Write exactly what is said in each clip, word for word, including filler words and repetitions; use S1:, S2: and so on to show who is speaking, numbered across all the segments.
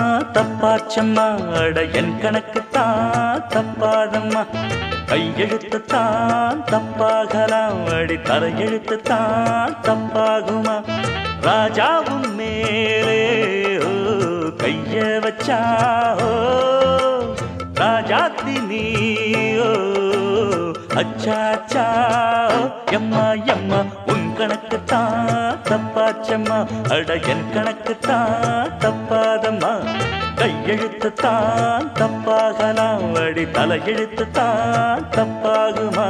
S1: தான் தப்பாச்சம்மா, அட என் கணக்கு தான் தப்பாதம்மா. கையெழுத்து தான் தப்பாகலாம், அடி தலையெழுத்து தான் தப்பாகுமா? ராஜாவும் மேலே ஓ கைய வச்சா ஓ ராஜாத்தி நீயோ அச்சாச்சா. எம்மா எம்மா உன் கணக்கு தான் தப்பாச்சம்மா, அட என் கணக்கு தான் தப்பாதம்மா. கையெழுத்து தான் தப்பாகலாம், அடி தலையெழுத்து தான் தப்பாகுமா?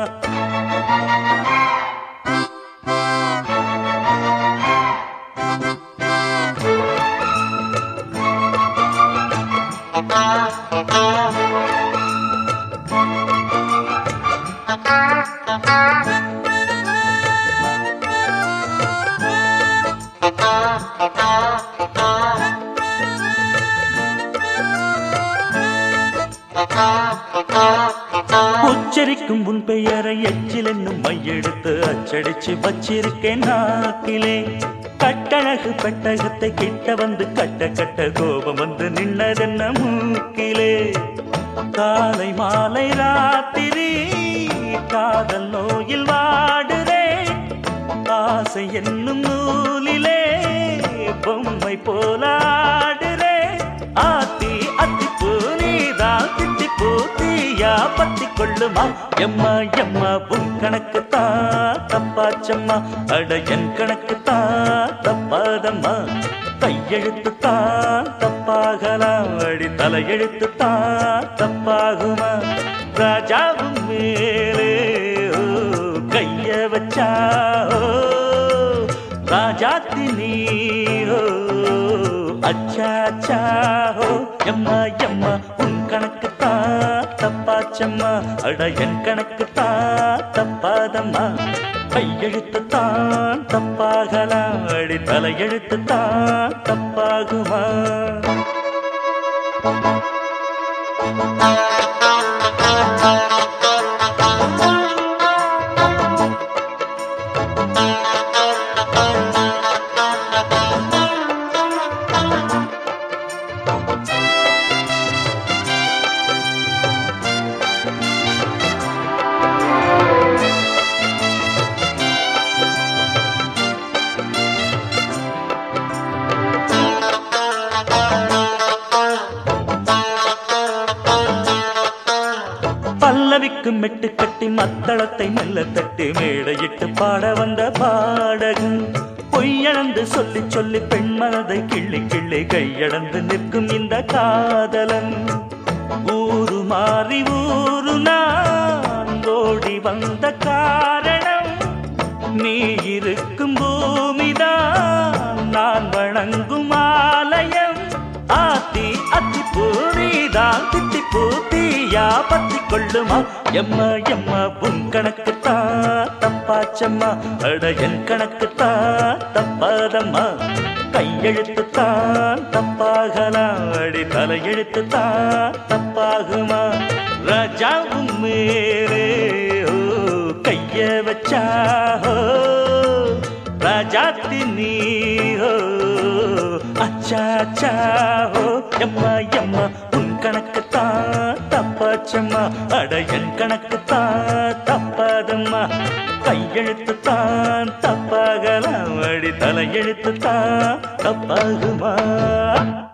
S1: உச்சரிக்கும் உன் பெயரை எச்சில் என்னும் மையெடுத்து அச்சடிச்சு வச்சிருக்கேன் நாக்கிலே. கட்டழகு பெட்டகத்தை கிட்ட வந்து கட்ட கட்ட கோபம் வந்து நின்னதென்ன மூக்கிலே. காலை மாலை ராத்திரி காதல் நோயில் வாடுதே, ஆசை என்னும் நூலிலே பொம்மை போலாடுதே. ஆத்தி அத்தி பூனிதான் திட்டி பூத்தியா பத்தி கொள்ளுமா? எம்மா எம்மா உன் கணக்கு தான் தப்பாச்சம்மா, அட என் கணக்கு தான் தப்பாதம்மா. கையெழுத்து தான் தப்பாகலாம், அடி தலையெழுத்து தான் தப்பாகுமா? ராஜாவும் மேலே ஓ கைய வச்சா ஓ ராஜாத்தி நீரோ அச்சாச்சா. எம்மா எம்மா உன் கணக்கு தான் தப்பாச்சம்மா, அட என் கணக்கு தான் தப்பாதம்மா. கையெழுத்து தான் தப்பாகலாம், அடி தலையெழுத்து தான் தப்பாகுமா? பல்லவிக்கு மெட்டு கட்டி மத்தளத்தை மெல்ல தட்டி மேடையிட்டு பாட வந்த பாடகன். பொய்யளந்து சொல்லி சொல்லி பெண் மனதை கிள்ளி கிள்ளி கையடந்து நிற்கும் இந்த காதலன். ஊரு மாறி ஊரு நான் ஓடி வந்த காரணம், நீ இருக்கும் பூமிதான் நான் வணங்கும் ஆலயம். ஆத்தி அத்தி பூரிதான் திட்டி பூத்தியா பத்தி கொள்ளுமா? எம்மா எம்மா உன் கணக்கு தான் தப்பாச்சம்மா, அட என் கணக்கு தான் தப்பாதம்மா. கையெழுத்து தான் தப்பாகலாம், அடி தலையெழுத்து தான் தப்பாகுமா? ராஜாவும் மேலே ஓ கைய வச்சா ஓ ராஜாத்தி நீரோ அச்சாச்சா. எம்மா எம்மா உன் கணக்கு தான் தப்பாச்சம்மா, அட என் கணக்கு தான் தப்பாதம்மா. கையெழுத்து தான் தப்பாகலாம், அடி தலையெழுத்து தான் தப்பாகுமா?